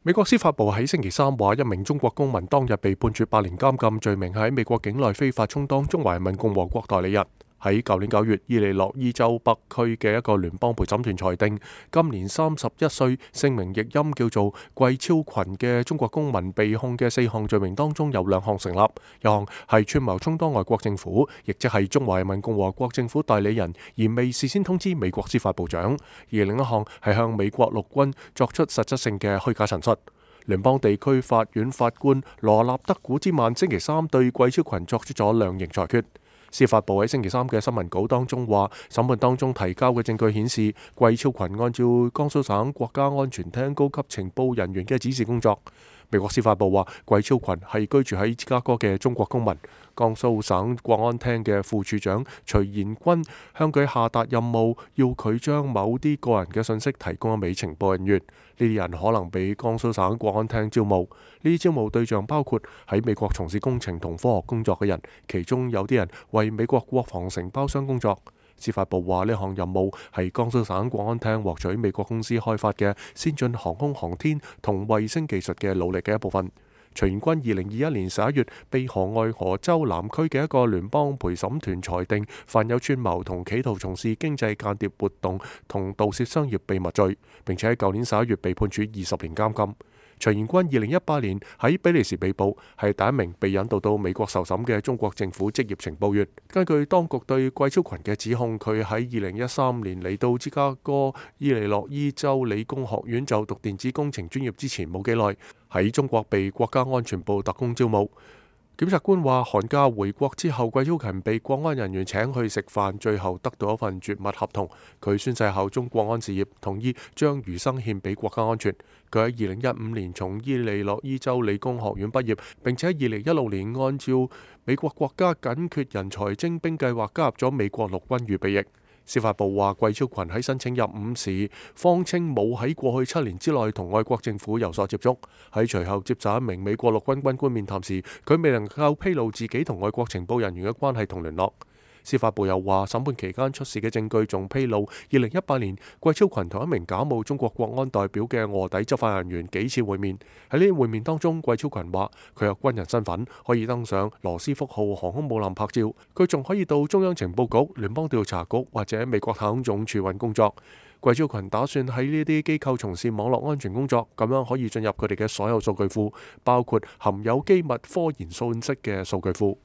美國司法部喺星期三話，一名中國公民當日被判處8年監禁，罪名係喺美國境內非法充當中華人民共和國代理人。喺舊年9月，伊利諾伊州北區嘅一個聯邦陪審團裁定，今年31歲、姓名譯音叫做季超群嘅中國公民被控嘅4項罪名當中有2項成立，一項係串謀充當外國政府，亦即係中華人民共和國政府代理人，而未事先通知美國司法部長；而另一項係向美國陸軍作出實質性嘅虛假陳述。聯邦地區法院法官羅納德古茲曼星期三對季超群作出咗量刑裁決。司法部喺星期三嘅新聞稿當中話，審判當中提交嘅證據顯示，季超群按照江蘇省國家安全廳高級情報人員嘅指示工作。美國司法部話，季超群係居住喺芝加哥嘅中國公民。江蘇省國安廳嘅副處長徐延軍向佢下達任務，要佢將某啲個人嘅信息提供俾情報人員。呢啲人可能被江蘇省國安廳招募。呢啲招募對象包括喺美國從事工程同科學工作嘅人，其中有啲人為美國國防承包商工作。司法部話，呢項任務係江蘇省國安廳獲取美國公司開發嘅先進航空航天同衛星技術嘅努力嘅一部分。徐延軍2021年11月被俄亥俄州南區嘅一個聯邦陪審團裁定犯有串謀同企圖從事經濟間諜活動同盜竊商業秘密罪，並且喺舊年11月被判處20年監禁。徐延軍2018年喺比利時被捕，係第一名被引渡到美國受審嘅中國政府職業情報員。根據當局對季超群嘅指控，佢喺2013年嚟到芝加哥伊利諾伊州理工學院就讀電子工程專業之前冇幾耐，喺中國被國家安全部特工招募。檢察官話，寒假回國之後，季超群被國安人員請去食飯，最後得到一份絕密合同。佢宣誓效忠國安事業，同意將餘生獻俾國家安全。佢喺2015年從伊利諾伊州理工學院畢業，並且喺2016年按照美國國家緊缺人才徵兵計劃加入咗美國陸軍預備役。司法部話，季超群喺申請入伍時，謊稱冇喺過去7年之內同外國政府有所接觸。喺隨後接受一名美國陸軍軍官面談時，佢未能夠披露自己同外國情報人員嘅關係同聯絡。司法部又話，審判期間出示嘅證據仲披露2018年季超群同一名假冒中國國安代表嘅臥底執法人員幾次會面。喺呢啲會面當中，季超群話佢有軍人身份，可以登上羅斯福號航空母艦拍照，佢仲可以到中央情報局、聯邦調查局或者美國太空總署揾工作。季超群打算喺呢啲機構從事網絡安全工作，咁樣可以進入佢哋嘅所有數據庫，包括含有機密科研信息嘅數據庫。